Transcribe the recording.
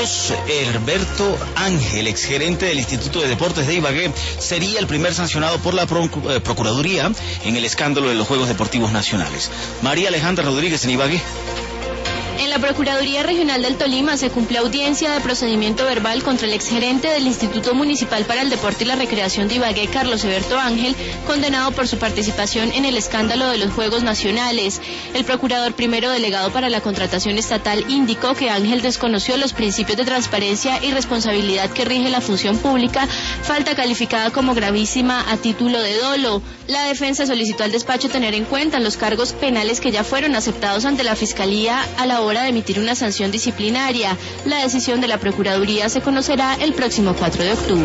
Carlos Herberto Ángel, exgerente del Instituto de Deportes de Ibagué, sería el primer sancionado por la Procuraduría en el escándalo de los Juegos Deportivos Nacionales. María Alejandra Rodríguez en Ibagué. En la Procuraduría Regional del Tolima se cumple audiencia de procedimiento verbal contra el exgerente del Instituto Municipal para el Deporte y la Recreación de Ibagué, Carlos Herberto Ángel, condenado por su participación en el escándalo de los Juegos Nacionales. El procurador primero delegado para la contratación estatal indicó que Ángel desconoció los principios de transparencia y responsabilidad que rige la función pública, falta calificada como gravísima a título de dolo. La defensa solicitó al despacho tener en cuenta los cargos penales que ya fueron aceptados ante la Fiscalía a la hora de emitir una sanción disciplinaria. La decisión de la Procuraduría se conocerá el próximo 4 de octubre.